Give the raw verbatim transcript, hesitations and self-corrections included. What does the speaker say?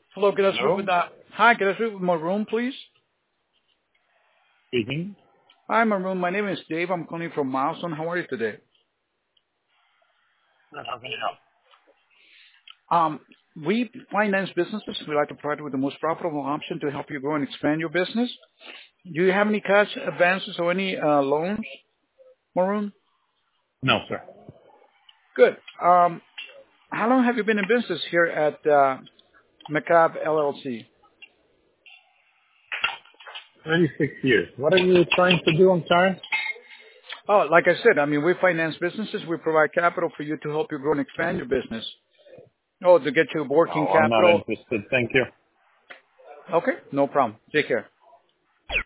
Hello, can I speak Hello? with that? Hi, can I speak with Maroon, please? Speaking. Hi, Maroon. My name is Dave. I'm calling from Milestone. How are you today? How can I help? Um, we finance businesses. We like to provide you with the most profitable option to help you grow and expand your business. Do you have any cash advances or any uh, loans, Maroon? No, sir. Good. Um, how long have you been in business here at uh, McCabe L L C? thirty-six years. What are you trying to do? I'm sorry. Oh, like I said, I mean, we finance businesses. We provide capital for you to help you grow and expand your business. Oh, to get you working Oh, I'm not capital. interested. Thank you. Okay, no problem. Take care.